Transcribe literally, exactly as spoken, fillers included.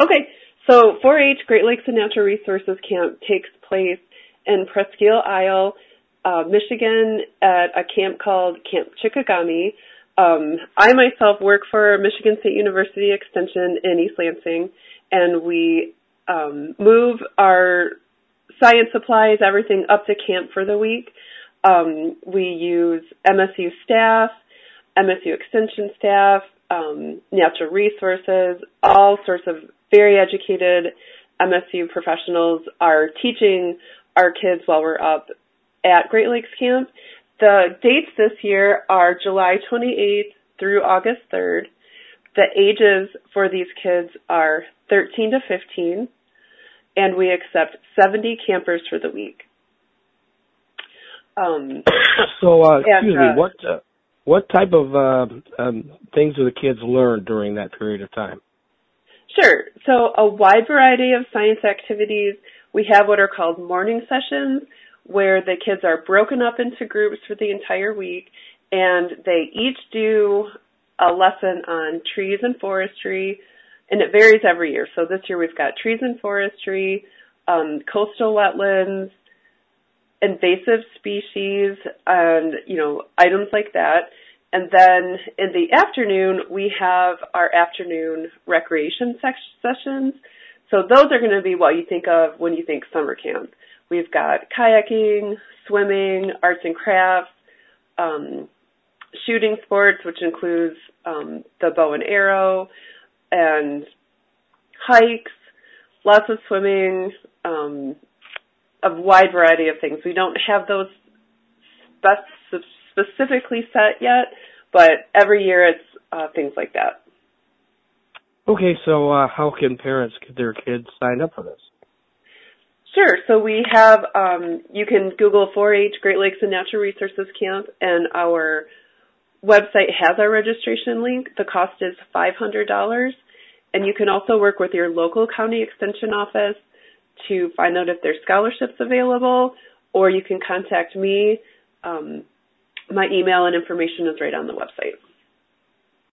Okay, so four H Great Lakes and Natural Resources Camp takes place in Presque Isle, uh, Michigan, at a camp called Camp Chickagami. Um, I myself work for Michigan State University Extension in East Lansing, and we um, move our science supplies, everything up to camp for the week. Um, we use M S U staff, M S U Extension staff, um, natural resources, all sorts of very educated M S U professionals are teaching our kids while we're up at Great Lakes Camp. The dates this year are July twenty-eighth through August third. The ages for these kids are thirteen to fifteen, and we accept seventy campers for the week. Um, so, uh, excuse and, uh, me, what uh, what type of uh, um, things do the kids learn during that period of time? Sure. So a wide variety of science activities. We have what are called morning sessions, where the kids are broken up into groups for the entire week, and they each do a lesson on trees and forestry, and it varies every year. So this year we've got trees and forestry, um, coastal wetlands, invasive species, and, you know, items like that. And then in the afternoon, we have our afternoon recreation sessions. So those are going to be what you think of when you think summer camp. We've got kayaking, swimming, arts and crafts, um, shooting sports, which includes um, the bow and arrow, and hikes, lots of swimming, um, a wide variety of things. We don't have those spe- specifically set yet, but every year it's uh, things like that. Okay, so uh, how can parents get their kids signed up for this? Sure. So we have, um, you can Google four H Great Lakes and Natural Resources Camp, and our website has our registration link. The cost is five hundred dollars, and you can also work with your local county extension office to find out if there's scholarships available, or you can contact me. Um, my email and information is right on the website.